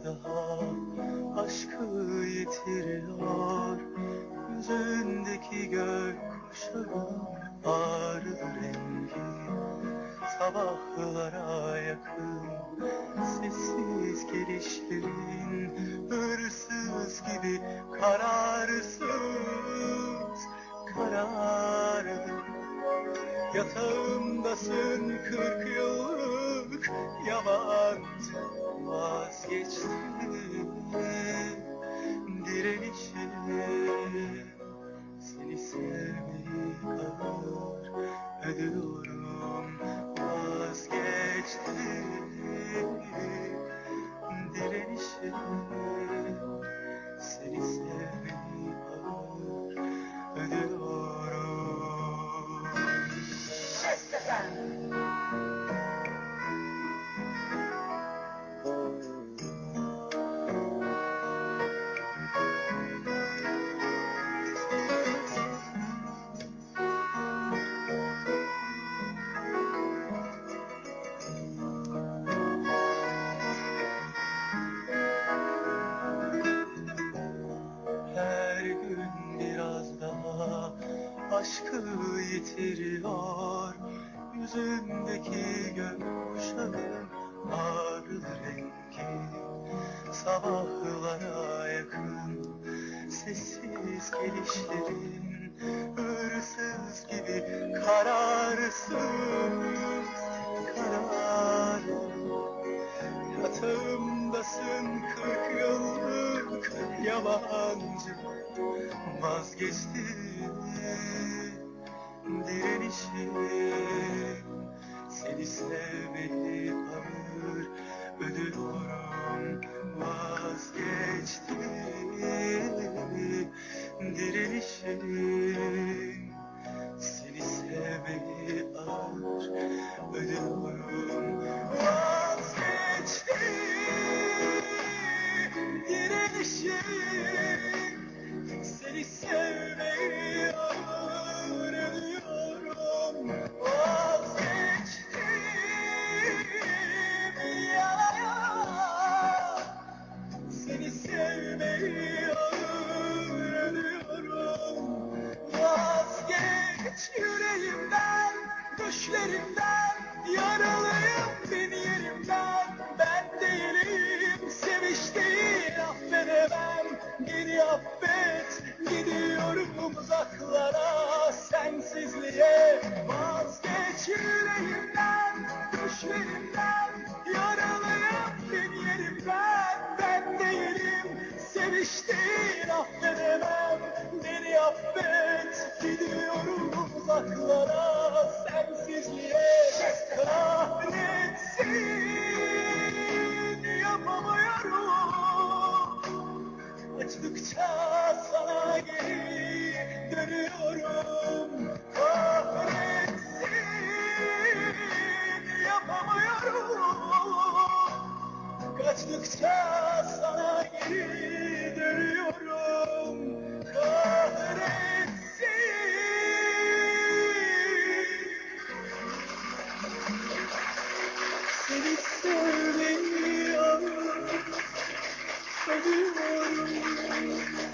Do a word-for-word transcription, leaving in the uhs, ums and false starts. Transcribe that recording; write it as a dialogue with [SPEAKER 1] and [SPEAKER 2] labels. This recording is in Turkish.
[SPEAKER 1] daha aşkı yitiriyor. Yüzündeki gökkuşağı ağrı rengi, sabahlara yakın sessiz gelişlerin, hırsız gibi kararsız kararlı. Yatağımdasın kırk yıllık yabancı, vazgeçtim direnişe. Seni sevmeyi ağır ödüyorum, vazgeçtim direnişe. Seni sevmeyi ağır ödüyorum. Her gün biraz daha aşkı yitiriyor. Yüzündeki gökkuşağın ağrı rengi, sabahlara yakın sessiz gelişlerin, hırsız gibi kararsız kararlı. Yatağımdasın kırk yıllık yabancı, vazgeçtim direnişim. Seni sevmeyi ağır ödüyorum, vazgeçtim direnişim. Seni sevmeyi ağır ödüyorum, vazgeçtim direnişim. Seni sevmeyi ağır ödüyorum, vazgeçtim yana. Seni sevmeyi ağır ödüyorum, vazgeç yüreğimden, düşlerimden. Yaralıyım bin yerimden, ben değilim seviş değil, affedemem. Geri affet, gidiyorum uzaklara, sensizliğe. Vazgeç yüreğimden, düşlerimden. Yaralıyım bin yerimden, ben değilim seviş değil, affedemem. Beni affet, gidiyorum uzaklara, sensizliğe. Kahretsin, yapamıyorum. Açtıkça sana geri dönüyorum. Kahretsin, yapamıyorum. Kaçtıkça sana geri dönüyorum. Kahretsin. Seni sevmeyi ağır ödüyorum.